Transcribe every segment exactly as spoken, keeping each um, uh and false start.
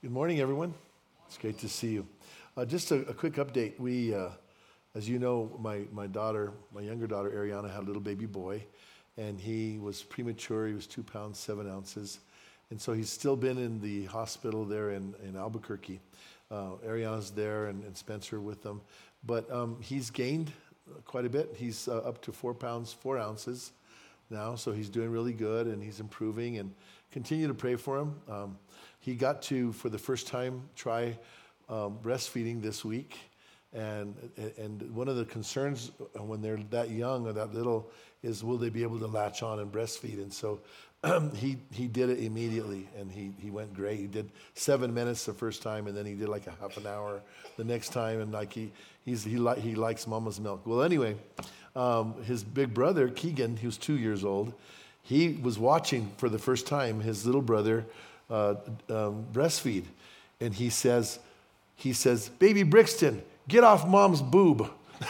Good morning, everyone. It's great to see you. Uh, just a, a quick update. We, uh, as you know, my, my daughter, my younger daughter, Ariana, had a little baby boy, and he was premature. He was two pounds, seven ounces. And so he's still been in the hospital there in, in Albuquerque. Uh, Ariana's there and, and Spencer with them. But um, he's gained quite a bit. He's uh, up to four pounds, four ounces now. So he's doing really good, and he's improving, and continue to pray for him. Um, He got to, for the first time, try um, breastfeeding this week. And and one of the concerns when they're that young or that little is, will they be able to latch on and breastfeed? And so um, he he did it immediately, and he, he went great. He did seven minutes the first time, and then he did like a half an hour the next time. And like he he's he, li- he likes mama's milk. Well, anyway, um, his big brother, Keegan, he was two years old, he was watching for the first time his little brother Uh, um, breastfeed, and he says, he says, "Baby Brixton, get off mom's boob."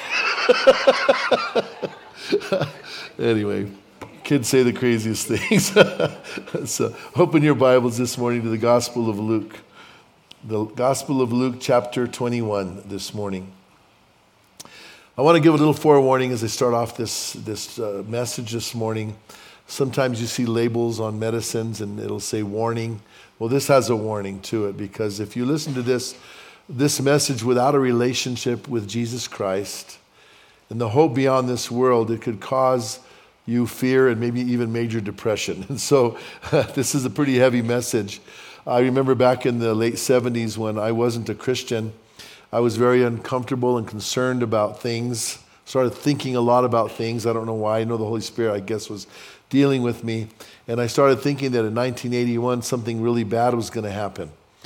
Anyway, kids say the craziest things. So open your Bibles this morning to the Gospel of Luke, the Gospel of Luke, chapter twenty-one this morning. I want to give a little forewarning as I start off this this uh, message this morning. Sometimes you see labels on medicines and it'll say warning. Well, this has a warning to it, because if you listen to this, this message without a relationship with Jesus Christ and the hope beyond this world, it could cause you fear and maybe even major depression. And so this is a pretty heavy message. I remember back in the late seventies when I wasn't a Christian, I was very uncomfortable and concerned about things, started thinking a lot about things. I don't know why. I know the Holy Spirit, I guess, was dealing with me. And I started thinking that in nineteen eighty-one, something really bad was going to happen.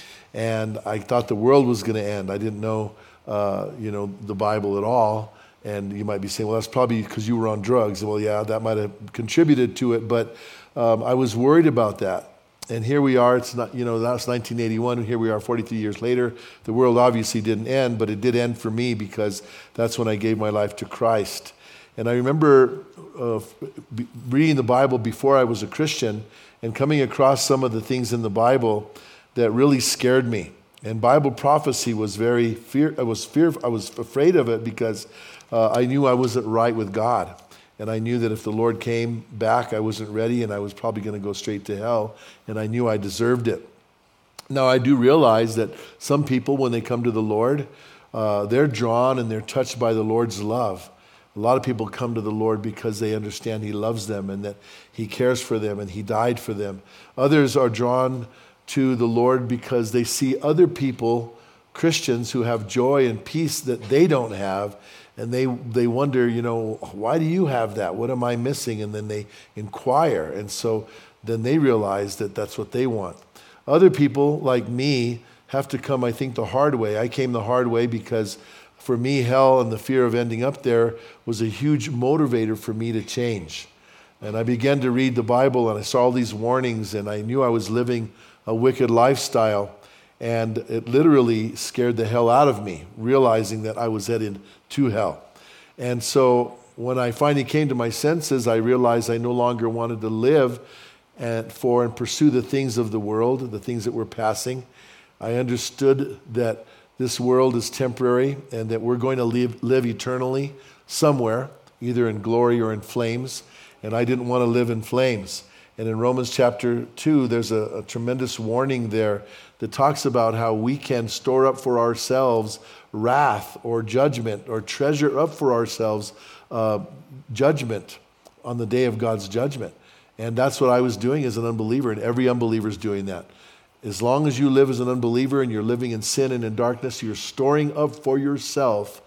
And I thought the world was going to end. I didn't know, uh, you know, the Bible at all. And you might be saying, well, that's probably because you were on drugs. Well, yeah, that might have contributed to it. But um, I was worried about that. And here we are. It's not, you know, that's nineteen eighty-one. And here we are forty-three years later. The world obviously didn't end, but it did end for me, because that's when I gave my life to Christ. And I remember uh, reading the Bible before I was a Christian and coming across some of the things in the Bible that really scared me. And Bible prophecy was very fear. I was fear. I was afraid of it, because uh, I knew I wasn't right with God, and I knew that if the Lord came back, I wasn't ready, and I was probably going to go straight to hell. And I knew I deserved it. Now I do realize that some people, when they come to the Lord, uh, they're drawn and they're touched by the Lord's love. A lot of people come to the Lord because they understand He loves them and that He cares for them and He died for them. Others are drawn to the Lord because they see other people, Christians, who have joy and peace that they don't have, and they they wonder, you know, why do you have that? What am I missing? And then they inquire, and so then they realize that that's what they want. Other people, like me, have to come, I think, the hard way. I came the hard way because for me, hell and the fear of ending up there was a huge motivator for me to change. And I began to read the Bible, and I saw all these warnings, and I knew I was living a wicked lifestyle. And it literally scared the hell out of me, realizing that I was headed to hell. And so when I finally came to my senses, I realized I no longer wanted to live and for and pursue the things of the world, the things that were passing. I understood that this world is temporary and that we're going to live, live eternally somewhere, either in glory or in flames. And I didn't want to live in flames. And in Romans chapter two, there's a, a tremendous warning there that talks about how we can store up for ourselves wrath or judgment, or treasure up for ourselves uh, judgment on the day of God's judgment. And that's what I was doing as an unbeliever, and every unbeliever is doing that. As long as you live as an unbeliever and you're living in sin and in darkness, you're storing up for yourself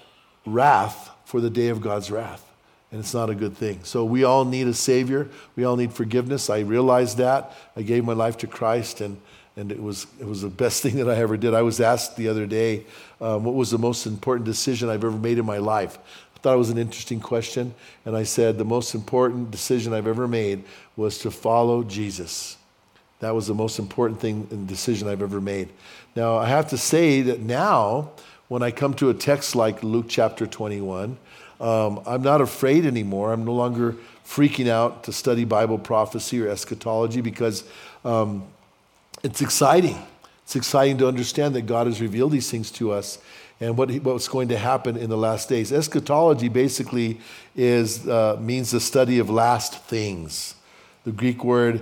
wrath for the day of God's wrath. And it's not a good thing. So we all need a Savior. We all need forgiveness. I realized that. I gave my life to Christ, and, and it was it was the best thing that I ever did. I was asked the other day, um, what was the most important decision I've ever made in my life? I thought it was an interesting question. And I said, the most important decision I've ever made was to follow Jesus. That was the most important thing and decision I've ever made. Now, I have to say that now, when I come to a text like Luke chapter twenty-one, um, I'm not afraid anymore. I'm no longer freaking out to study Bible prophecy or eschatology, because um, it's exciting. It's exciting to understand that God has revealed these things to us and what he, what's going to happen in the last days. Eschatology basically is uh, means the study of last things. The Greek word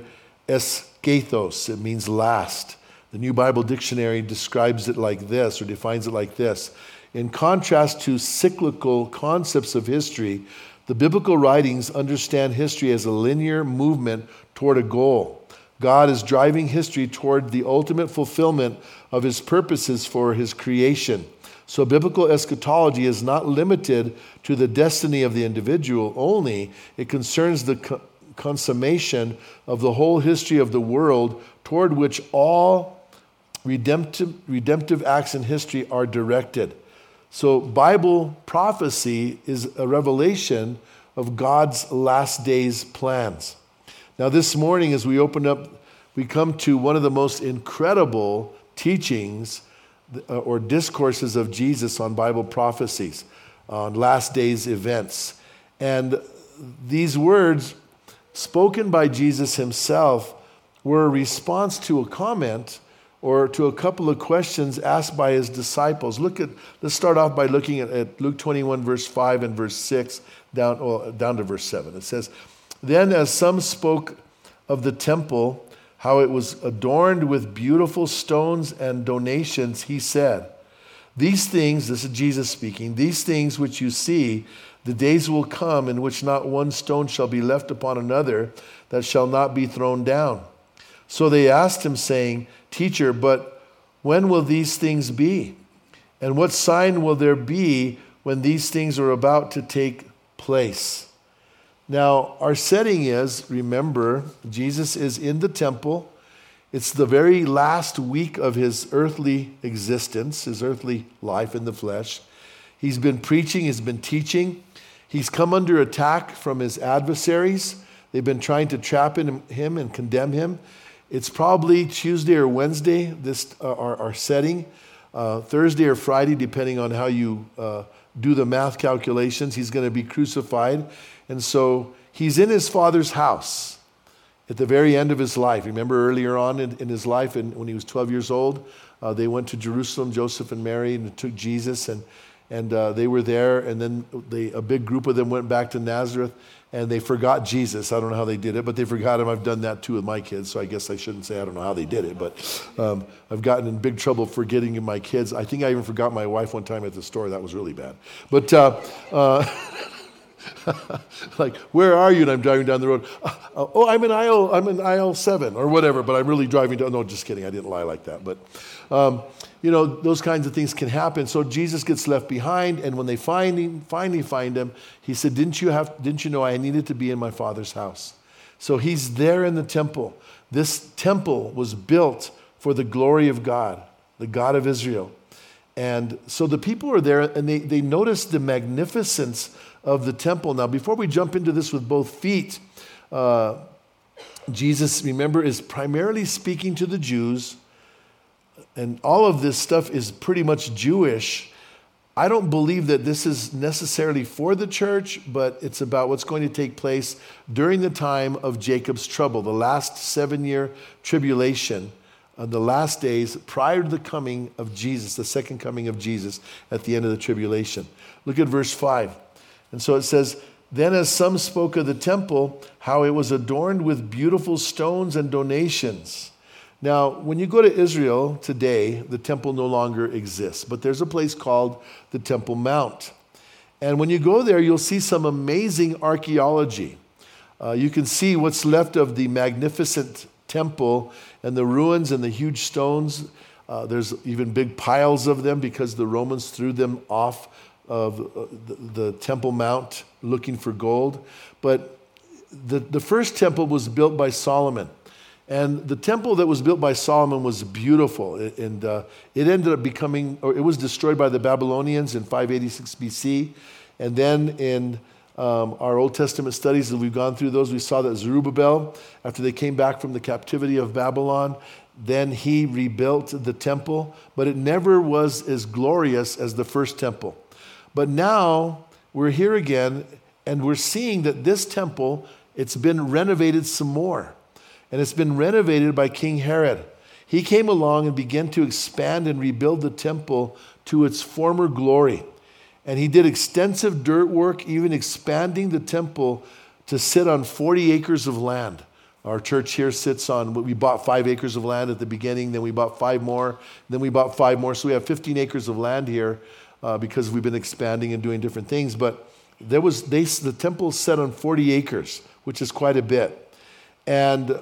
eschathos, it means last. The New Bible Dictionary describes it like this, or defines it like this. In contrast to cyclical concepts of history, the biblical writings understand history as a linear movement toward a goal. God is driving history toward the ultimate fulfillment of his purposes for his creation. So biblical eschatology is not limited to the destiny of the individual only. It concerns the co- consummation of the whole history of the world toward which all redemptive, redemptive acts in history are directed. So Bible prophecy is a revelation of God's last days plans. Now this morning as we open up, we come to one of the most incredible teachings or discourses of Jesus on Bible prophecies, on last days events. And these words spoken by Jesus himself were a response to a comment or to a couple of questions asked by his disciples. Look at, let's start off by looking at, at Luke twenty-one, verse five and verse six, down, well, down to verse seven. It says, "Then as some spoke of the temple, how it was adorned with beautiful stones and donations, he said, 'These things,'" this is Jesus speaking, "'these things which you see, the days will come in which not one stone shall be left upon another that shall not be thrown down.' So they asked him, saying, 'Teacher, but when will these things be? And what sign will there be when these things are about to take place?'" Now, our setting is, remember, Jesus is in the temple. It's the very last week of his earthly existence, his earthly life in the flesh. He's been preaching, he's been teaching. He's come under attack from his adversaries. They've been trying to trap in him and condemn him. It's probably Tuesday or Wednesday, this uh, our, our setting. Uh, Thursday or Friday, depending on how you uh, do the math calculations, he's going to be crucified. And so he's in his Father's house at the very end of his life. Remember earlier on in, in his life, and when he was twelve years old, uh, they went to Jerusalem, Joseph and Mary, and took Jesus, and and uh, they were there. And then they, a big group of them went back to Nazareth, and they forgot Jesus. I don't know how they did it, but they forgot him. I've done that too with my kids, so I guess I shouldn't say I don't know how they did it, but um, I've gotten in big trouble forgetting my kids. I think I even forgot my wife one time at the store. That was really bad. But uh, uh, like, where are you? And I'm driving down the road. Uh, oh, I'm in aisle. I'm in aisle seven or whatever. But I'm really driving down. No, just kidding. I didn't lie like that. But um, you know, those kinds of things can happen. So Jesus gets left behind, and when they find him, finally find him, he said, "Didn't you have? Didn't you know I needed to be in my Father's house?" So he's there in the temple. This temple was built for the glory of God, the God of Israel. And so the people are there, and they, they notice the magnificence of the temple. Now, before we jump into this with both feet, uh, Jesus, remember, is primarily speaking to the Jews, and all of this stuff is pretty much Jewish. I don't believe that this is necessarily for the church, but it's about what's going to take place during the time of Jacob's trouble, the last seven-year tribulation, uh, the last days prior to the coming of Jesus, the second coming of Jesus at the end of the tribulation. Look at verse five. And so it says, "Then as some spoke of the temple, how it was adorned with beautiful stones and donations." Now, when you go to Israel today, the temple no longer exists, but there's a place called the Temple Mount. And when you go there, you'll see some amazing archaeology. Uh, you can see what's left of the magnificent temple and the ruins and the huge stones. Uh, there's even big piles of them because the Romans threw them off of uh, the, the Temple Mount looking for gold. But the, the first temple was built by Solomon. And the temple that was built by Solomon was beautiful. And uh, it ended up becoming, or it was destroyed by the Babylonians in five eighty-six B C. And then in um, our Old Testament studies, as we've gone through those, we saw that Zerubbabel, after they came back from the captivity of Babylon, then he rebuilt the temple. But it never was as glorious as the first temple. But now we're here again, and we're seeing that this temple, it's been renovated some more. And it's been renovated by King Herod. He came along and began to expand and rebuild the temple to its former glory. And he did extensive dirt work, even expanding the temple to sit on forty acres of land. Our church here sits on, we bought five acres of land at the beginning, then we bought five more, then we bought five more. So we have fifteen acres of land here uh, because we've been expanding and doing different things. But there was they, the temple set on forty acres, which is quite a bit. And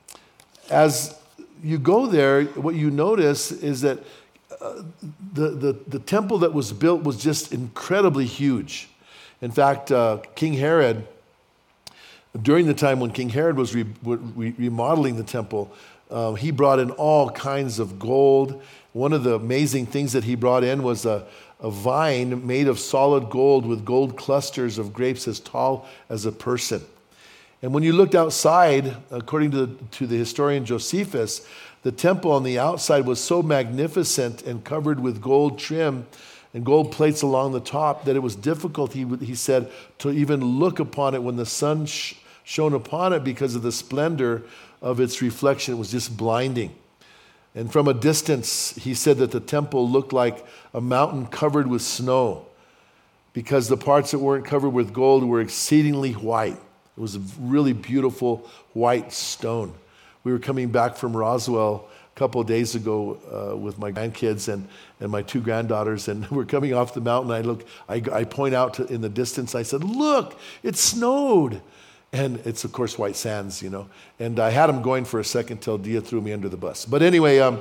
as you go there, what you notice is that uh, the, the, the temple that was built was just incredibly huge. In fact, uh, King Herod, during the time when King Herod was re- re- remodeling the temple, uh, he brought in all kinds of gold. One of the amazing things that he brought in was a, a vine made of solid gold with gold clusters of grapes as tall as a person. And when you looked outside, according to the, to the historian Josephus, the temple on the outside was so magnificent and covered with gold trim and gold plates along the top that it was difficult, he, he said, to even look upon it when the sun sh- shone upon it because of the splendor of its reflection. It was just blinding. And from a distance, he said that the temple looked like a mountain covered with snow because the parts that weren't covered with gold were exceedingly white. It was a really beautiful white stone. We were coming back from Roswell a couple of days ago uh, with my grandkids and, and my two granddaughters, and we're coming off the mountain. I look, I, I point out to, in the distance. I said, "Look, it snowed," and it's of course white sands, you know. And I had them going for a second till Dia threw me under the bus. But anyway, um,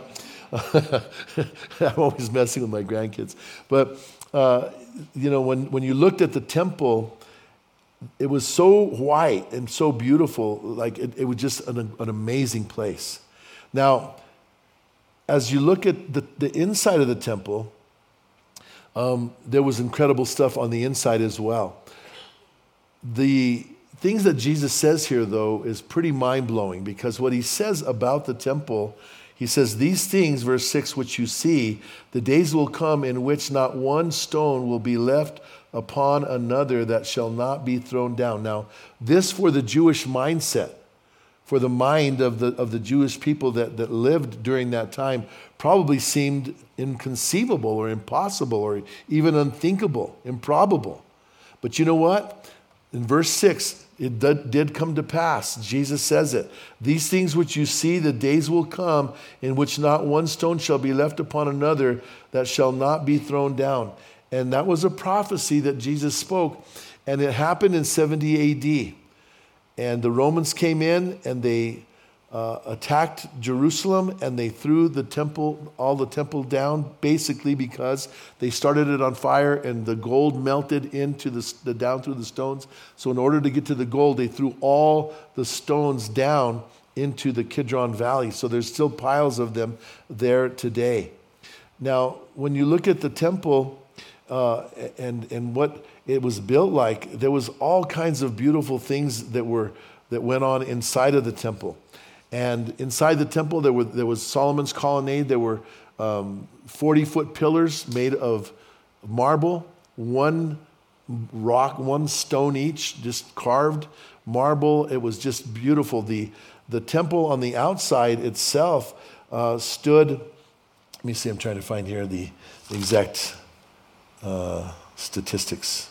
I'm always messing with my grandkids. But uh, you know, when when you looked at the temple, it was so white and so beautiful, like it, it was just an, an amazing place. Now, as you look at the, the inside of the temple, um, there was incredible stuff on the inside as well. The things that Jesus says here, though, is pretty mind-blowing because what he says about the temple, he says, "These things," verse six, "which you see, the days will come in which not one stone will be left upon another that shall not be thrown down." Now, this for the Jewish mindset, for the mind of the of the Jewish people that, that lived during that time, probably seemed inconceivable or impossible or even unthinkable, improbable. But you know what? In verse six, it did, did come to pass. Jesus says it. "These things which you see, the days will come in which not one stone shall be left upon another that shall not be thrown down." And that was a prophecy that Jesus spoke. And it happened in seventy A D. And the Romans came in and they uh, attacked Jerusalem and they threw the temple, all the temple down, basically because they started it on fire and the gold melted into the, the down through the stones. So in order to get to the gold, they threw all the stones down into the Kidron Valley. So there's still piles of them there today. Now, when you look at the temple, Uh, and and what it was built like, there was all kinds of beautiful things that were that went on inside of the temple. And inside the temple, there were there was Solomon's colonnade. There were um, forty-foot pillars made of marble, one rock, one stone each, just carved marble. It was just beautiful. The the temple on the outside itself uh, stood. Let me see. I'm trying to find here the exact Uh, statistics.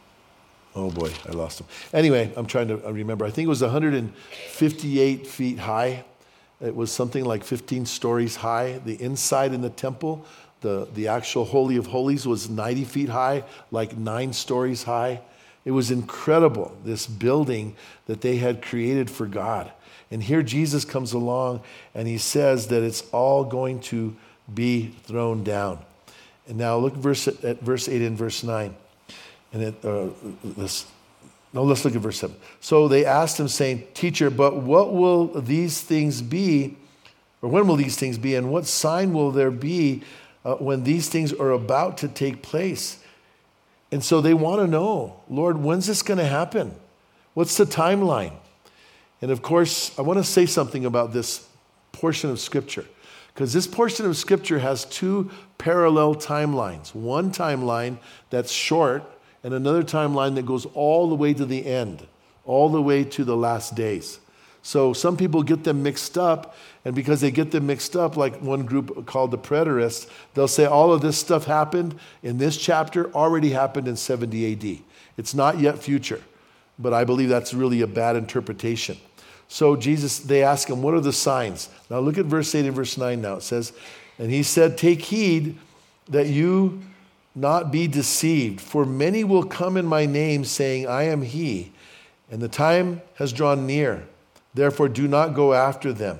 Oh boy, I lost them. Anyway, I'm trying to remember. I think it was one hundred fifty-eight feet high. It was something like fifteen stories high. The inside in the temple, the, the actual Holy of Holies, was ninety feet high, like nine stories high. It was incredible, this building that they had created for God. And here Jesus comes along and he says that it's all going to be thrown down. And now look verse, at verse eight and verse nine. And it, uh, let's, no, let's look at verse seven. "So they asked him, saying, 'Teacher, but what will these things be, or when will these things be, and what sign will there be uh, when these things are about to take place?'" And so they want to know, "Lord, when's this going to happen? What's the timeline?" And of course, I want to say something about this portion of Scripture. Because this portion of Scripture has two parallel timelines. One timeline that's short and another timeline that goes all the way to the end, all the way to the last days. So some people get them mixed up, and because they get them mixed up, like one group called the preterists, they'll say all of this stuff happened in this chapter, already happened in seventy A D. It's not yet future, but I believe that's really a bad interpretation. So Jesus, they ask him, what are the signs? Now look at verse eight and verse nine now. It says, and he said, take heed that you not be deceived, for many will come in my name saying, I am he, and the time has drawn near. Therefore do not go after them.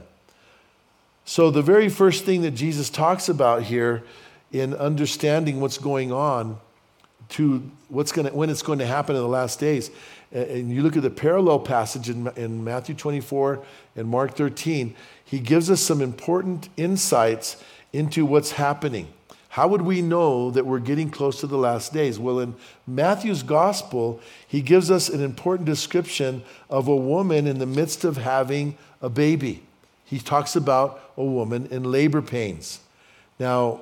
So the very first thing that Jesus talks about here in understanding what's going on to what's going to, when it's going to happen in the last days, and you look at the parallel passage in, in Matthew twenty-four and Mark thirteen, he gives us some important insights into what's happening. How would we know that we're getting close to the last days? Well, in Matthew's gospel, he gives us an important description of a woman in the midst of having a baby. He talks about a woman in labor pains. Now,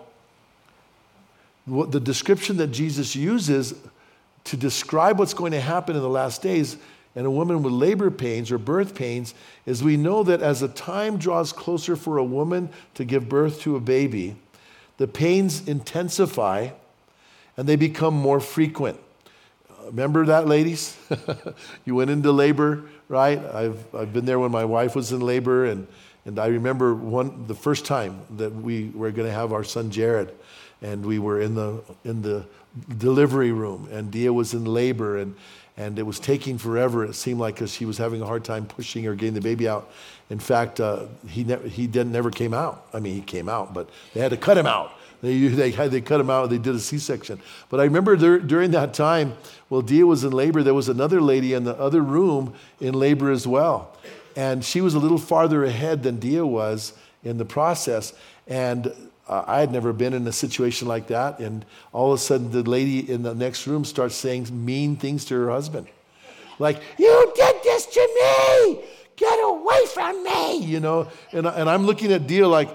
what the description that Jesus uses to describe what's going to happen in the last days and a woman with labor pains or birth pains is we know that as the time draws closer for a woman to give birth to a baby, the pains intensify and they become more frequent. Remember that, ladies? You went into labor, right? I've I've been there when my wife was in labor, and and I remember one the first time that we were going to have our son Jared, and we were in the in the delivery room, and Dia was in labor, and and it was taking forever. It seemed like because she was having a hard time pushing or getting the baby out. In fact, uh, he ne- he didn't never came out. I mean, he came out, but they had to cut him out. They they had they cut him out. They did a C-section. But I remember there, during that time, while Dia was in labor, there was another lady in the other room in labor as well, and she was a little farther ahead than Dia was in the process. And uh, I had never been in a situation like that. And all of a sudden, the lady in the next room starts saying mean things to her husband, like, "You did this to me! Get away from me!" You know, and, and I'm looking at Dia like,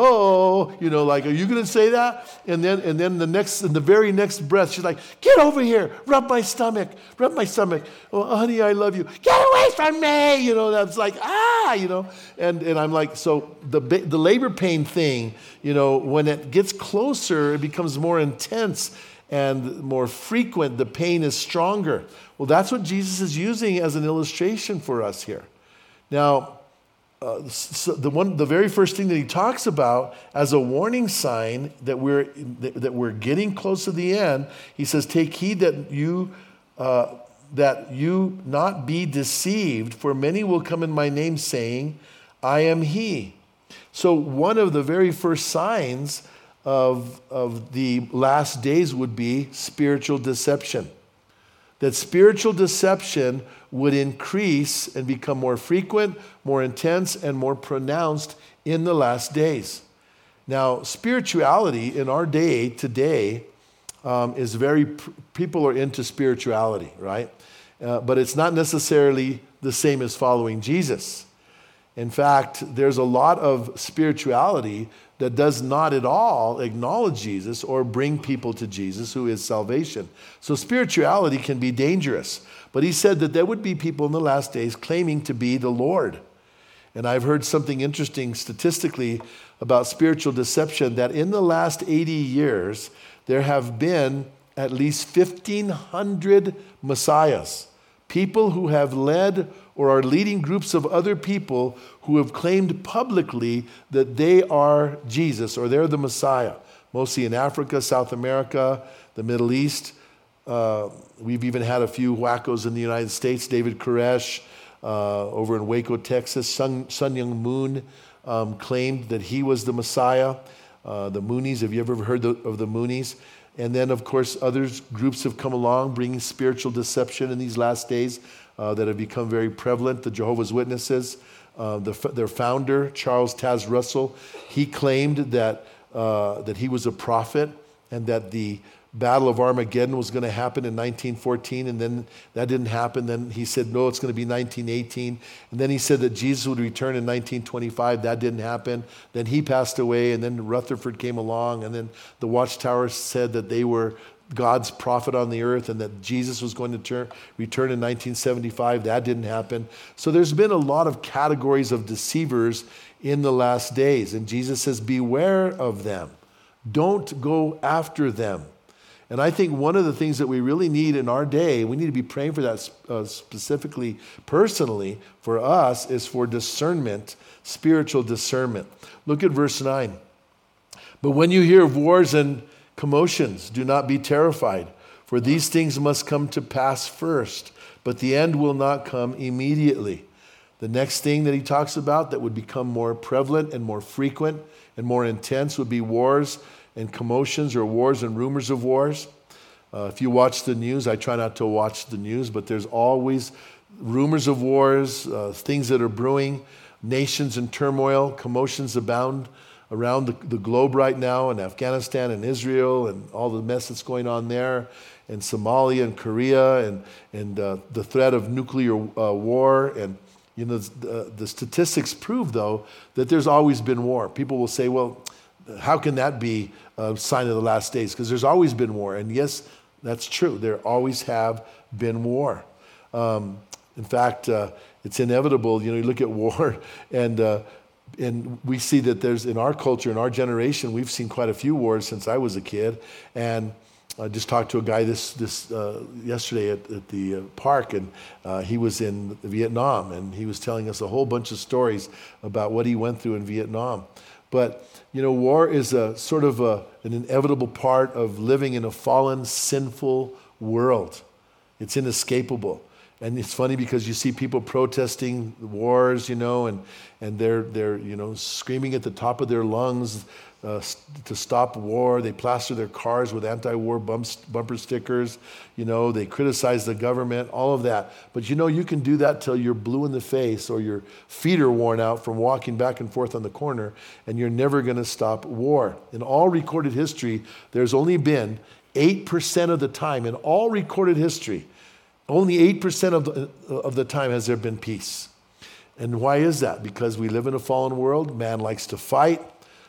oh, you know, like, are you going to say that? And then, and then the next, in the very next breath, she's like, "Get over here, rub my stomach, rub my stomach. Oh, honey, I love you. Get away from me!" You know, that's like, ah, you know, and and I'm like, so the the labor pain thing, you know, when it gets closer, it becomes more intense and more frequent. The pain is stronger. Well, that's what Jesus is using as an illustration for us here. Now, uh, so the one, the very first thing that he talks about as a warning sign that we're that, that we're getting close to the end, he says, "Take heed that you uh, that you not be deceived, for many will come in my name, saying, 'I am He.'" So one of the very first signs of of the last days would be spiritual deception. That spiritual deception would increase and become more frequent, more intense, and more pronounced in the last days. Now, spirituality in our day today um, is very, people are into spirituality, right? Uh, but it's not necessarily the same as following Jesus. In fact, there's a lot of spirituality that does not at all acknowledge Jesus or bring people to Jesus, who is salvation. So spirituality can be dangerous. But he said that there would be people in the last days claiming to be the Lord. And I've heard something interesting statistically about spiritual deception, that in the last eighty years, there have been at least fifteen hundred messiahs, people who have led or are leading groups of other people who have claimed publicly that they are Jesus or they're the Messiah, mostly in Africa, South America, the Middle East. Uh, we've even had a few wackos in the United States. David Koresh uh, over in Waco, Texas. Sun, Sun Myung Moon um, claimed that he was the Messiah. Uh, the Moonies, have you ever heard the, of the Moonies? And then, of course, other groups have come along bringing spiritual deception in these last days uh, that have become very prevalent. The Jehovah's Witnesses, uh, the, their founder, Charles Taz Russell, he claimed that, uh, that he was a prophet and that the Battle of Armageddon was going to happen in nineteen fourteen, and then that didn't happen. Then he said, no, it's going to be nineteen eighteen. And then he said that Jesus would return in nineteen twenty-five. That didn't happen. Then he passed away, and then Rutherford came along, and then the Watchtower said that they were God's prophet on the earth and that Jesus was going to turn, return in nineteen seventy-five. That didn't happen. So there's been a lot of categories of deceivers in the last days. And Jesus says, beware of them. Don't go after them. And I think one of the things that we really need in our day, we need to be praying for that uh, specifically, personally, for us, is for discernment, spiritual discernment. Look at verse nine. But when you hear of wars and commotions, do not be terrified, for these things must come to pass first, but the end will not come immediately. The next thing that he talks about that would become more prevalent and more frequent and more intense would be wars and commotions, or wars and rumors of wars. Uh, if you watch the news, I try not to watch the news, but there's always rumors of wars, uh, things that are brewing, nations in turmoil, commotions abound around the, the globe right now, in Afghanistan and Israel and all the mess that's going on there, and Somalia and Korea, and, and uh, the threat of nuclear uh, war. And you know, the, the statistics prove, though, that there's always been war. People will say, well, how can that be a sign of the last days? Because there's always been war. And yes, that's true. There always have been war. Um, in fact, uh, it's inevitable. You know, you look at war, and uh, and we see that there's, in our culture, in our generation, we've seen quite a few wars since I was a kid. And I just talked to a guy this this uh, yesterday at, at the uh, park, and uh, he was in Vietnam, and he was telling us a whole bunch of stories about what he went through in Vietnam. But you know, war is a sort of a, an inevitable part of living in a fallen, sinful world. It's inescapable. And it's funny because you see people protesting wars, you know, and, and they're, they're, you know, screaming at the top of their lungs uh, to stop war. They plaster their cars with anti-war bumps, bumper stickers. You know, they criticize the government, all of that. But you know, you can do that till you're blue in the face or your feet are worn out from walking back and forth on the corner, and you're never going to stop war. In all recorded history, there's only been eight percent of the time, in all recorded history, only eight percent of the, of the time has there been peace. And why is that? Because we live in a fallen world. Man likes to fight.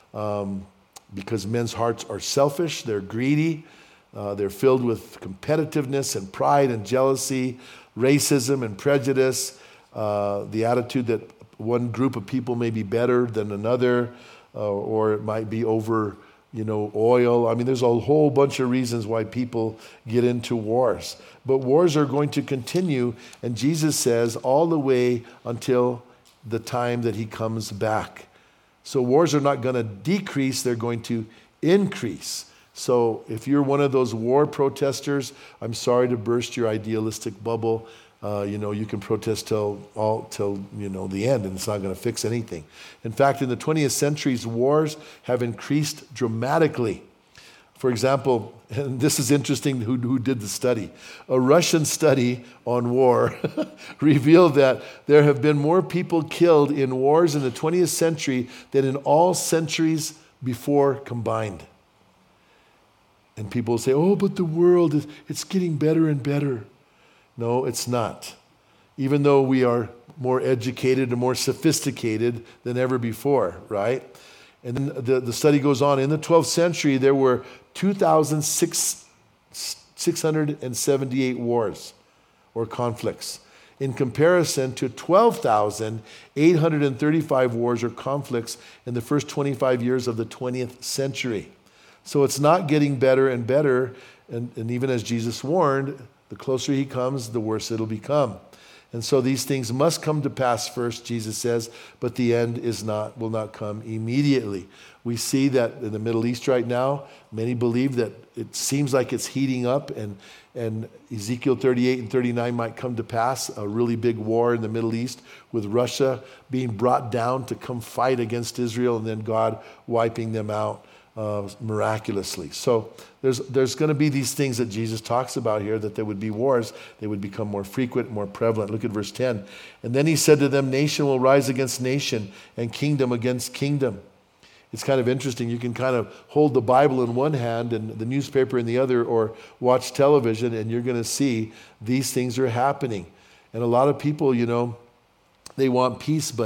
Um, because men's hearts are selfish, they're greedy, uh, they're filled with competitiveness and pride and jealousy, racism and prejudice, uh, the attitude that one group of people may be better than another, uh, or it might be over, you know, oil. I mean, there's a whole bunch of reasons why people get into wars. But wars are going to continue, and Jesus says all the way until the time that he comes back. So wars are not going to decrease, they're going to increase. So if you're one of those war protesters, I'm sorry to burst your idealistic bubble. Uh, you know, you can protest till all till you know the end, and it's not going to fix anything. In fact, in the twentieth centuries, wars have increased dramatically. For example, and this is interesting, who, who did the study? A Russian study on war revealed that there have been more people killed in wars in the twentieth century than in all centuries before combined. And people say, oh, but the world, is it's getting better and better. No, it's not. Even though we are more educated and more sophisticated than ever before, right? And then the, the study goes on. In the twelfth century, there were two thousand six hundred seventy-eight wars or conflicts, in comparison to twelve thousand eight hundred thirty-five wars or conflicts in the first twenty-five years of the twentieth century. So it's not getting better and better, and, and even as Jesus warned, the closer he comes, the worse it'll become. And so these things must come to pass first, Jesus says, but the end is not, will not come immediately. We see that in the Middle East right now, many believe that it seems like it's heating up, and, and Ezekiel thirty-eight and thirty-nine might come to pass, a really big war in the Middle East with Russia being brought down to come fight against Israel, and then God wiping them out uh, miraculously. So there's there's going to be these things that Jesus talks about here, that there would be wars. They would become more frequent, more prevalent. Look at verse ten. And then he said to them, nation will rise against nation and kingdom against kingdom. It's kind of interesting. You can kind of hold the Bible in one hand and the newspaper in the other, or watch television, and you're going to see these things are happening. And a lot of people, you know, they want peace, but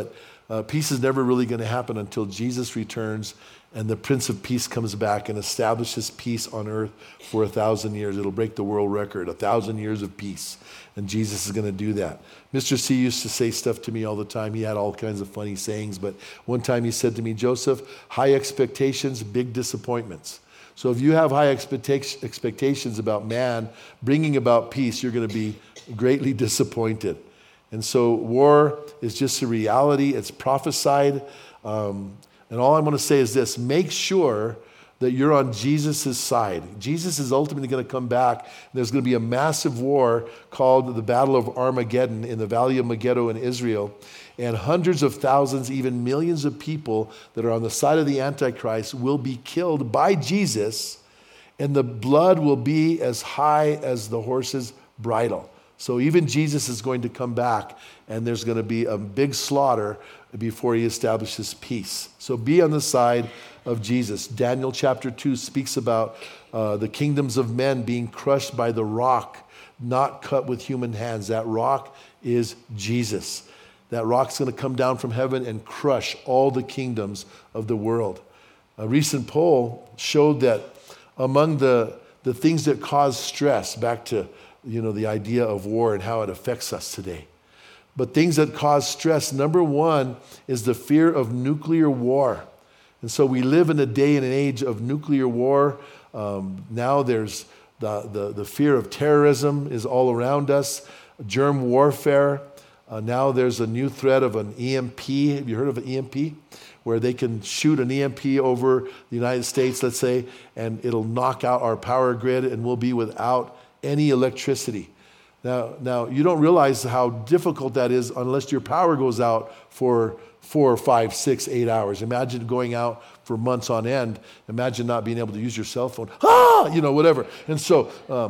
Uh, peace is never really going to happen until Jesus returns and the Prince of Peace comes back and establishes peace on earth for a thousand years. It'll break the world record, a thousand years of peace. And Jesus is going to do that. Mister C used to say stuff to me all the time. He had all kinds of funny sayings. But one time he said to me, Joseph, high expectations, big disappointments. So if you have high expecta- expectations about man bringing about peace, you're going to be greatly disappointed. And so war is just a reality. It's prophesied. Um, and all I'm going to say is this: make sure that you're on Jesus' side. Jesus is ultimately going to come back. And there's going to be a massive war called the Battle of Armageddon in the Valley of Megiddo in Israel. And hundreds of thousands, even millions of people that are on the side of the Antichrist will be killed by Jesus, and the blood will be as high as the horse's bridle. So even Jesus is going to come back, and there's going to be a big slaughter before he establishes peace. So be on the side of Jesus. Daniel chapter two speaks about uh, the kingdoms of men being crushed by the rock, not cut with human hands. That rock is Jesus. That rock's going to come down from heaven and crush all the kingdoms of the world. A recent poll showed that among the, the things that cause stress, back to you know the idea of war and how it affects us today, but things that cause stress, number one is the fear of nuclear war. And so we live in a day and an age of nuclear war. Um, now there's the, the, the fear of terrorism is all around us, germ warfare. Uh, now there's a new threat of an E M P. Have you heard of an E M P? Where they can shoot an E M P over the United States, let's say, and it'll knock out our power grid and we'll be without any electricity. Now, now you don't realize how difficult that is unless your power goes out for four, five, six, eight hours. Imagine going out for months on end. Imagine not being able to use your cell phone. Ah, you know, whatever. And so um,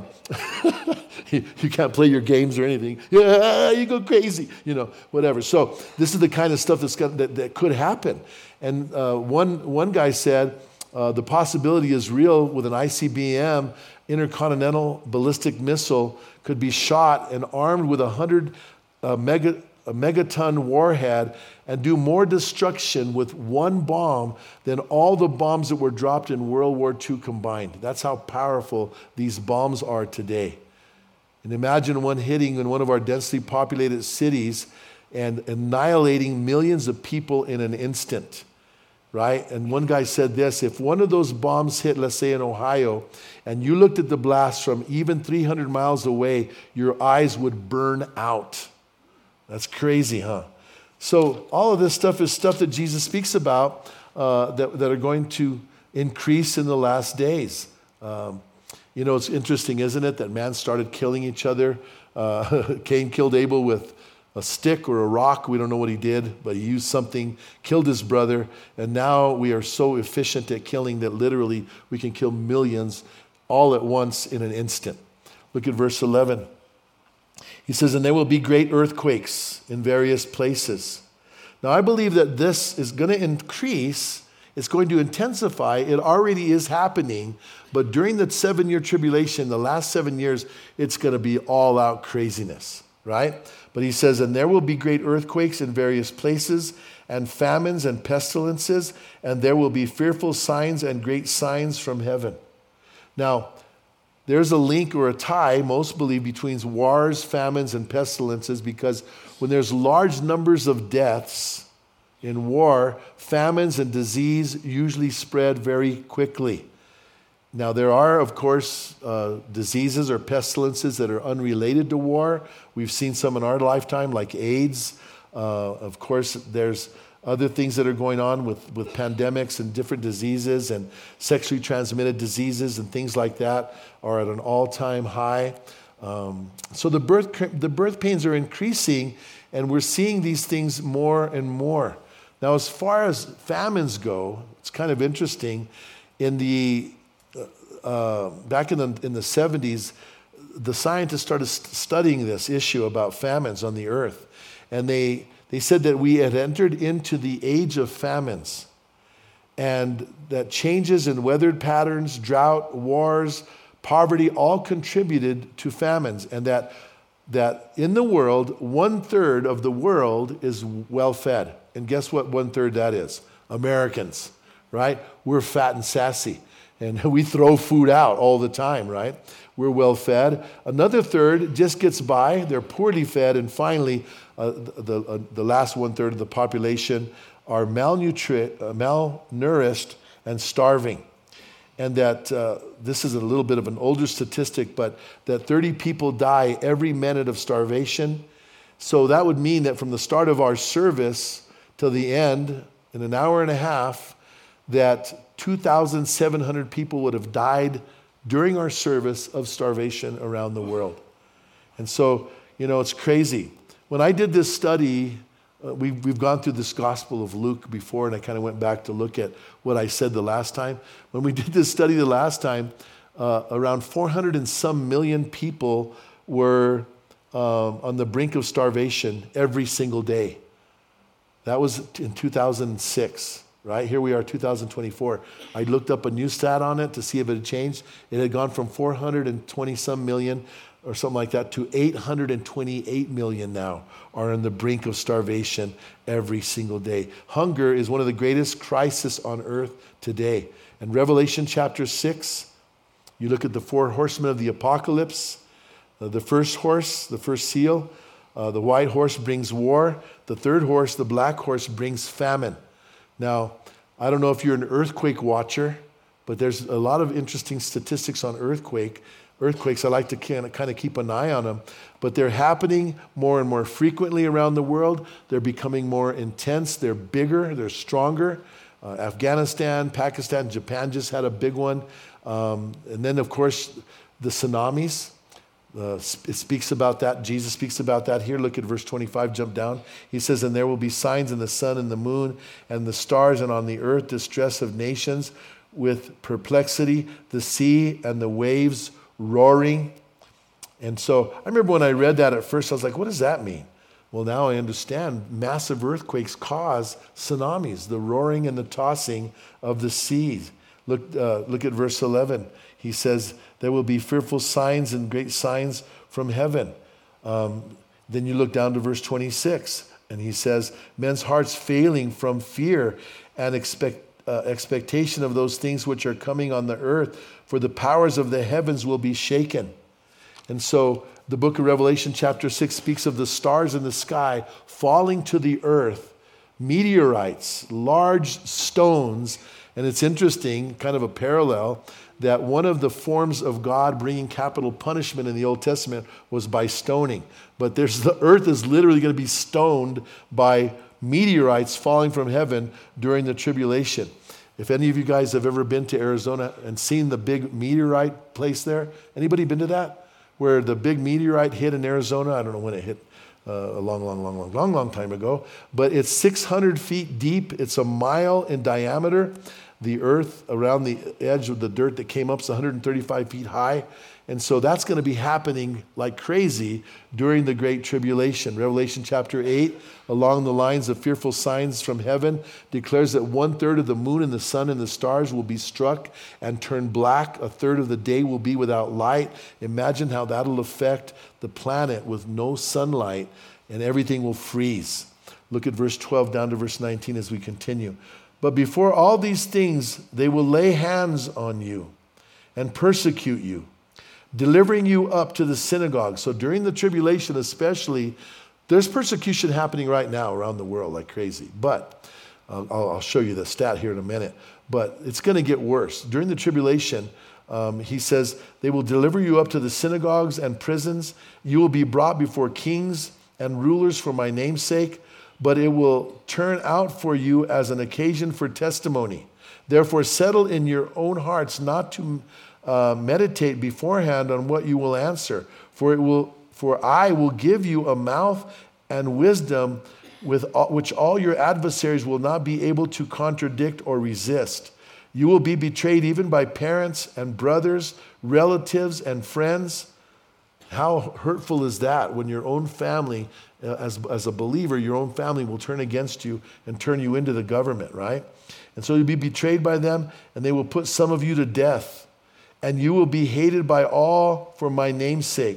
you, you can't play your games or anything. Yeah, you go crazy. You know, whatever. So this is the kind of stuff that's got, that, that could happen. And uh, one one guy said uh, the possibility is real with an I C B M, intercontinental ballistic missile, could be shot and armed with a hundred uh, mega a megaton warhead and do more destruction with one bomb than all the bombs that were dropped in World War Two combined. That's how powerful these bombs are today. And imagine one hitting in one of our densely populated cities and annihilating millions of people in an instant, right? And one guy said this: if one of those bombs hit, let's say in Ohio, and you looked at the blast from even three hundred miles away, your eyes would burn out. That's crazy, huh? So all of this stuff is stuff that Jesus speaks about uh, that, that are going to increase in the last days. Um, you know, it's interesting, isn't it, that man started killing each other. Uh, Cain killed Abel with a stick or a rock. We don't know what he did, but he used something, killed his brother, and now we are so efficient at killing that literally we can kill millions all at once in an instant. Look at verse eleven. He says, and there will be great earthquakes in various places. Now, I believe that this is going to increase. It's going to intensify. It already is happening. But during the seven-year tribulation, the last seven years, it's going to be all-out craziness, right? But he says, and there will be great earthquakes in various places, and famines and pestilences, and there will be fearful signs and great signs from heaven. Now, there's a link or a tie, most believe, between wars, famines, and pestilences, because when there's large numbers of deaths in war, famines and disease usually spread very quickly. Now, there are, of course, uh, diseases or pestilences that are unrelated to war. We've seen some in our lifetime, like AIDS. Uh, of course, there's other things that are going on with, with pandemics and different diseases and sexually transmitted diseases and things like that are at an all-time high. Um, so the birth the birth pains are increasing, and we're seeing these things more and more. Now, as far as famines go, it's kind of interesting. In the uh, back in the in the seventies, the scientists started st- studying this issue about famines on the earth, and they. They said that we had entered into the age of famines, and that changes in weather patterns, drought, wars, poverty all contributed to famines, and that that in the world, one third of the world is well fed. And guess what one third that is? Americans, right? We're fat and sassy. And we throw food out all the time, right? We're well fed. Another third just gets by. They're poorly fed. And finally, uh, the, uh, the last one third of the population are malnutri- uh, malnourished and starving. And that uh, this is a little bit of an older statistic, but that thirty people die every minute of starvation. So that would mean that from the start of our service till the end, in an hour and a half, that two thousand seven hundred people would have died during our service of starvation around the world. And so, you know, it's crazy. When I did this study, uh, we, we've gone through this Gospel of Luke before, and I kind of went back to look at what I said the last time. When we did this study the last time, uh, around four hundred and some million people were um, on the brink of starvation every single day. That was in two thousand six. Right? Here we are, two thousand twenty-four. I looked up a new stat on it to see if it had changed. It had gone from four hundred twenty some million or something like that to eight hundred twenty-eight million now are on the brink of starvation every single day. Hunger is one of the greatest crises on earth today. In Revelation chapter six, you look at the four horsemen of the apocalypse. Uh, the first horse, the first seal, uh, the white horse brings war. The third horse, the black horse, brings famine. Now, I don't know if you're an earthquake watcher, but there's a lot of interesting statistics on earthquake. Earthquakes, I like to kind of keep an eye on them, but they're happening more and more frequently around the world. They're becoming more intense. They're bigger. They're stronger. Uh, Afghanistan, Pakistan, Japan just had a big one. Um, and then, of course, the tsunamis. Uh, it speaks about that. Jesus speaks about that here. Look at verse twenty-five, jump down. He says, and there will be signs in the sun and the moon and the stars, and on the earth distress of nations with perplexity, the sea and the waves roaring. And so I remember when I read that at first, I was like, what does that mean? Well, now I understand massive earthquakes cause tsunamis, the roaring and the tossing of the seas. Look, uh, look at verse eleven. He says, there will be fearful signs and great signs from heaven. Um, then you look down to verse twenty-six, and he says, men's hearts failing from fear and expect, uh, expectation of those things which are coming on the earth, for the powers of the heavens will be shaken. And so the book of Revelation chapter six speaks of the stars in the sky falling to the earth, meteorites, large stones. And it's interesting, kind of a parallel, that one of the forms of God bringing capital punishment in the Old Testament was by stoning. But there's the earth is literally going to be stoned by meteorites falling from heaven during the tribulation. If any of you guys have ever been to Arizona and seen the big meteorite place there, anybody been to that? Where the big meteorite hit in Arizona? I don't know when it hit. Uh, a long, long, long, long, long, long time ago. But it's six hundred feet deep. It's a mile in diameter. The earth around the edge of the dirt that came up is one hundred thirty-five feet high. And so that's going to be happening like crazy during the Great Tribulation. Revelation chapter eight, along the lines of fearful signs from heaven, declares that one third of the moon and the sun and the stars will be struck and turn black. A third of the day will be without light. Imagine how that'll affect the planet with no sunlight, and everything will freeze. Look at verse twelve down to verse nineteen as we continue. But before all these things, they will lay hands on you and persecute you, delivering you up to the synagogue. So during the tribulation especially, there's persecution happening right now around the world like crazy. But uh, I'll, I'll show you the stat here in a minute. But it's going to get worse. During the tribulation, um, he says, they will deliver you up to the synagogues and prisons. You will be brought before kings and rulers for my name's sake, but it will turn out for you as an occasion for testimony. Therefore, settle in your own hearts not to uh, meditate beforehand on what you will answer, for it will, for I will give you a mouth and wisdom with all, which all your adversaries will not be able to contradict or resist. You will be betrayed even by parents and brothers, relatives and friends. How hurtful is that when your own family, uh, as, as a believer, your own family will turn against you and turn you into the government, right? And so you'll be betrayed by them, and they will put some of you to death. And you will be hated by all for my name's sake.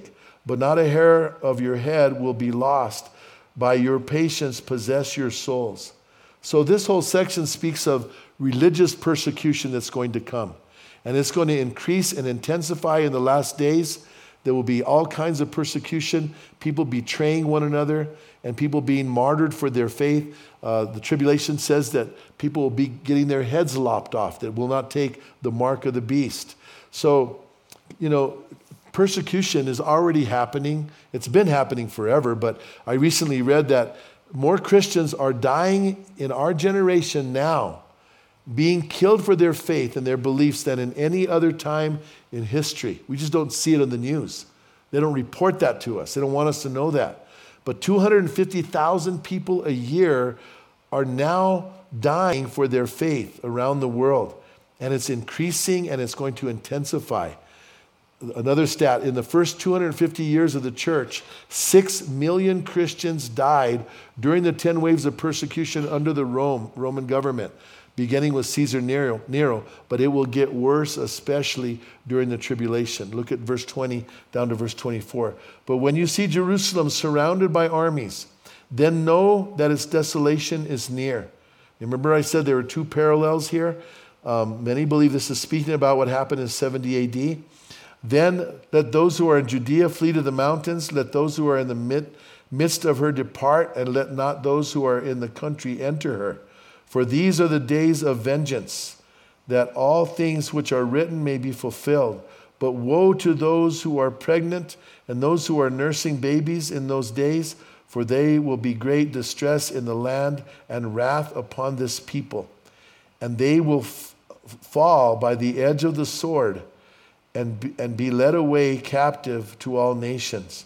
but not a hair of your head will be lost. By your patience possess your souls. So this whole section speaks of religious persecution that's going to come. And it's going to increase and intensify in the last days. There will be all kinds of persecution, people betraying one another, and people being martyred for their faith. Uh, the tribulation says that people will be getting their heads lopped off, that will not take the mark of the beast. So, you know, persecution is already happening. It's been happening forever, but I recently read that more Christians are dying in our generation now, being killed for their faith and their beliefs than in any other time in history. We just don't see it on the news. They don't report that to us. They don't want us to know that. But two hundred fifty thousand people a year are now dying for their faith around the world. And it's increasing and it's going to intensify. Another stat, in the first two hundred fifty years of the church, six million Christians died during the ten waves of persecution under the Rome, Roman government, beginning with Caesar Nero, Nero, but it will get worse, especially during the tribulation. Look at verse twenty down to verse twenty-four. But when you see Jerusalem surrounded by armies, then know that its desolation is near. Remember I said there were two parallels here? Um, many believe this is speaking about what happened in seventy A D. Then let those who are in Judea flee to the mountains. Let those who are in the mid, midst of her depart, and let not those who are in the country enter her. For these are the days of vengeance, that all things which are written may be fulfilled. But woe to those who are pregnant and those who are nursing babies in those days, for they will be great distress in the land and wrath upon this people. And they will f- fall by the edge of the sword, and be, and be led away captive to all nations.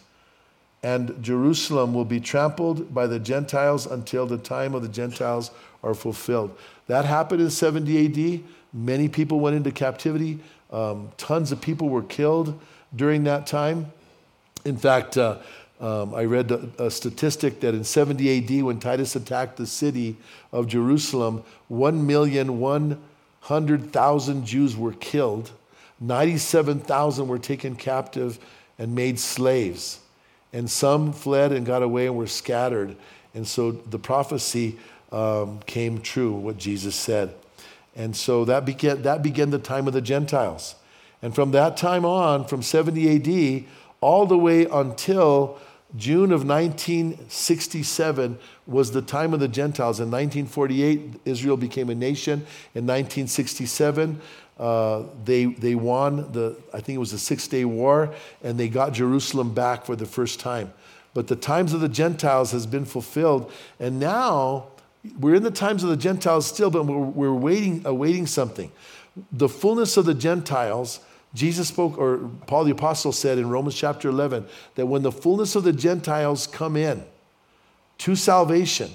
And Jerusalem will be trampled by the Gentiles until the time of the Gentiles are fulfilled. That happened in seventy A D. Many people went into captivity. Um, tons of people were killed during that time. In fact, uh, um, I read a, a statistic that in seventy A D, when Titus attacked the city of Jerusalem, one million one hundred thousand Jews were killed. ninety-seven thousand were taken captive and made slaves. And some fled and got away and were scattered. And so the prophecy um, came true, what Jesus said. And so that began, that began the time of the Gentiles. And from that time on, from seventy A D, all the way until June of nineteen sixty-seven was the time of the Gentiles. In nineteen forty-eight, Israel became a nation. In nineteen sixty-seven, uh, they they won the, I think it was the Six-Day War, and they got Jerusalem back for the first time. But the times of the Gentiles has been fulfilled, and now we're in the times of the Gentiles still, but we're, we're waiting, awaiting something. The fullness of the Gentiles. Jesus spoke, or Paul the Apostle said in Romans chapter eleven, that when the fullness of the Gentiles come in to salvation,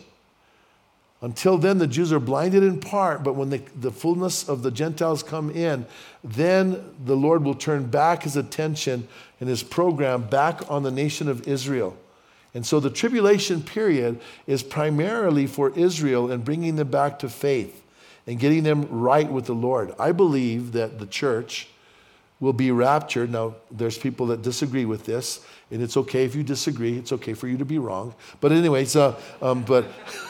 until then the Jews are blinded in part, but when the, the fullness of the Gentiles come in, then the Lord will turn back his attention and his program back on the nation of Israel. And so the tribulation period is primarily for Israel and bringing them back to faith and getting them right with the Lord. I believe that the church will be raptured. Now, there's people that disagree with this, and it's okay if you disagree. It's okay for you to be wrong. But anyways, uh, um, but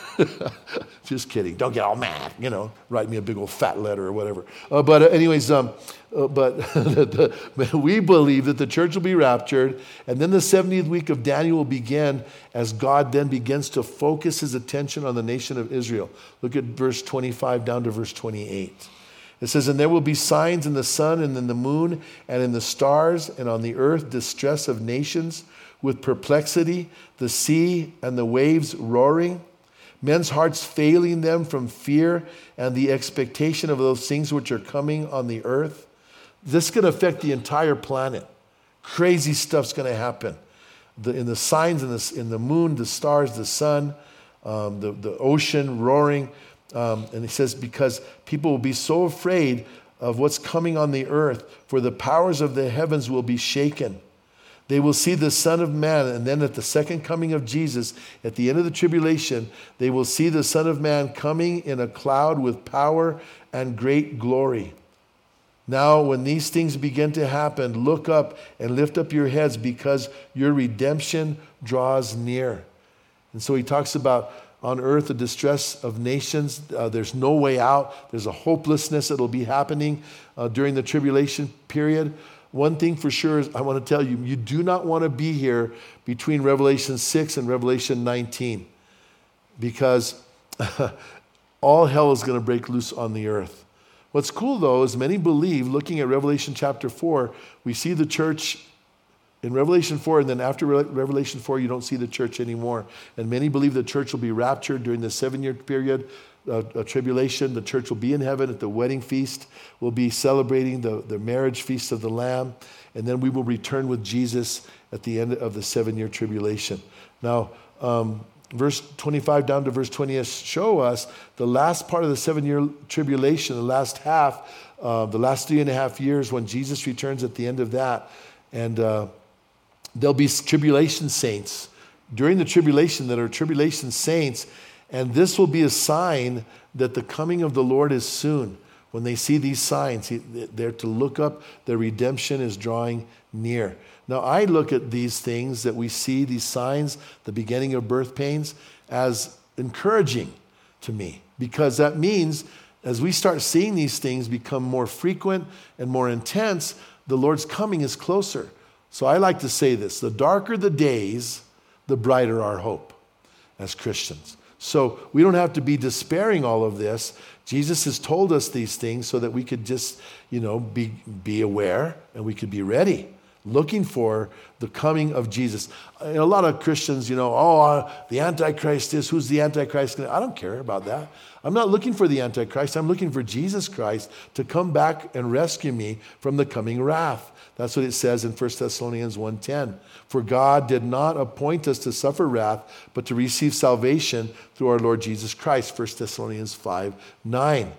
just kidding. Don't get all mad, you know, write me a big old fat letter or whatever. Uh, but uh, anyways, um, uh, but the, the, we believe that the church will be raptured, and then the seventieth week of Daniel will begin as God then begins to focus his attention on the nation of Israel. Look at verse twenty-five down to verse twenty-eight. It says, and there will be signs in the sun and in the moon and in the stars and on the earth, distress of nations with perplexity, the sea and the waves roaring, men's hearts failing them from fear and the expectation of those things which are coming on the earth. This is going to affect the entire planet. Crazy stuff's going to happen. The, in the signs in the, in the moon, the stars, the sun, um, the, the ocean roaring. Um, and he says, because people will be so afraid of what's coming on the earth, for the powers of the heavens will be shaken. They will see the Son of Man, and then at the second coming of Jesus, at the end of the tribulation, they will see the Son of Man coming in a cloud with power and great glory. Now, when these things begin to happen, look up and lift up your heads because your redemption draws near. And so he talks about on earth the distress of nations. Uh, there's no way out. There's a hopelessness that will be happening uh, during the tribulation period. One thing for sure is I want to tell you, you do not want to be here between Revelation six and Revelation nineteen because all hell is going to break loose on the earth. What's cool, though, is many believe, looking at Revelation chapter four, we see the church in Revelation four, and then after Re- Revelation four, you don't see the church anymore. And many believe the church will be raptured during the seven-year period uh, of tribulation. The church will be in heaven at the wedding feast. We'll be celebrating the, the marriage feast of the Lamb. And then we will return with Jesus at the end of the seven-year tribulation. Now, um, verse twenty-five down to verse twenty show us the last part of the seven-year tribulation, the last half, uh, the last three and a half years when Jesus returns at the end of that. And uh, there'll be tribulation saints during the tribulation that are tribulation saints. And this will be a sign that the coming of the Lord is soon. When they see these signs, they're to look up, their redemption is drawing near. Now, I look at these things that we see, these signs, the beginning of birth pains, as encouraging to me, because that means as we start seeing these things become more frequent and more intense, the Lord's coming is closer. So I like to say this: the darker the days, the brighter our hope as Christians. So we don't have to be despairing all of this. Jesus has told us these things so that we could just, you know, be, be aware and we could be ready, looking for the coming of Jesus. A lot of Christians, you know, oh, uh, the Antichrist is, who's the Antichrist? I don't care about that. I'm not looking for the Antichrist. I'm looking for Jesus Christ to come back and rescue me from the coming wrath. That's what it says in First Thessalonians one ten. For God did not appoint us to suffer wrath, but to receive salvation through our Lord Jesus Christ. First Thessalonians five nine.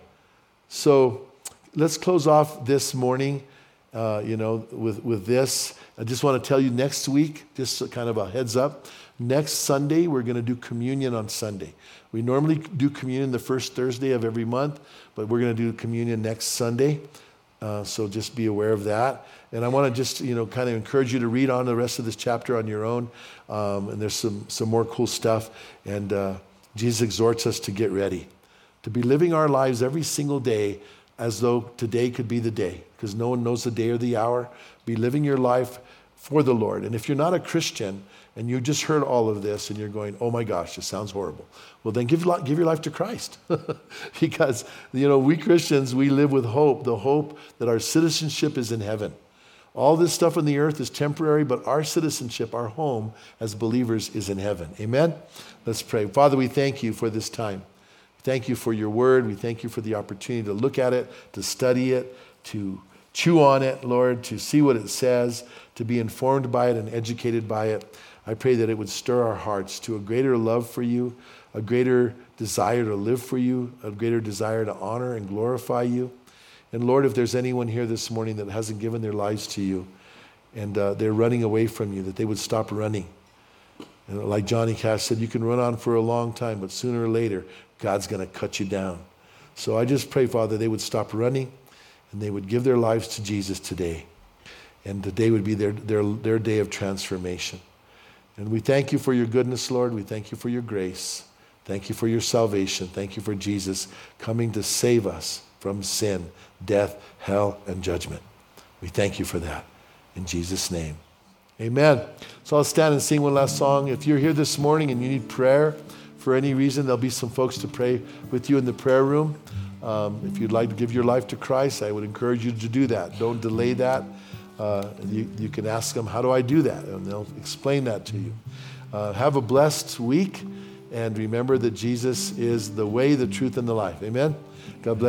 So let's close off this morning, uh, you know, with, with this. I just want to tell you next week, just kind of a heads up, next Sunday, we're going to do communion on Sunday. We normally do communion the first Thursday of every month, but we're going to do communion next Sunday. Uh, so just be aware of that. And I want to just, you know, kind of encourage you to read on the rest of this chapter on your own. Um, and there's some, some more cool stuff. And uh, Jesus exhorts us to get ready, to be living our lives every single day as though today could be the day, because no one knows the day or the hour. Be living your life for the Lord. And if you're not a Christian and you just heard all of this and you're going, oh my gosh, this sounds horrible. Well, then give, give your life to Christ. Because, you know, we Christians, we live with hope, the hope that our citizenship is in heaven. All this stuff on the earth is temporary, but our citizenship, our home as believers is in heaven. Amen? Let's pray. Father, we thank you for this time. Thank you for your word. We thank you for the opportunity to look at it, to study it, to chew on it, Lord, to see what it says, to be informed by it and educated by it. I pray that it would stir our hearts to a greater love for you, a greater desire to live for you, a greater desire to honor and glorify you. And Lord, if there's anyone here this morning that hasn't given their lives to you and uh, they're running away from you, that they would stop running. And like Johnny Cash said, you can run on for a long time, but sooner or later, God's going to cut you down. So I just pray, Father, they would stop running and they would give their lives to Jesus today. And today would be their, their, their day of transformation. And we thank you for your goodness, Lord. We thank you for your grace. Thank you for your salvation. Thank you for Jesus coming to save us from sin, death, hell, and judgment. We thank you for that. In Jesus' name, amen. So I'll stand and sing one last song. If you're here this morning and you need prayer for any reason, there'll be some folks to pray with you in the prayer room. Um, if you'd like to give your life to Christ, I would encourage you to do that. Don't delay that. Uh, you, you can ask them, how do I do that? And they'll explain that to you. Uh, have a blessed week. And remember that Jesus is the way, the truth, and the life. Amen? God bless.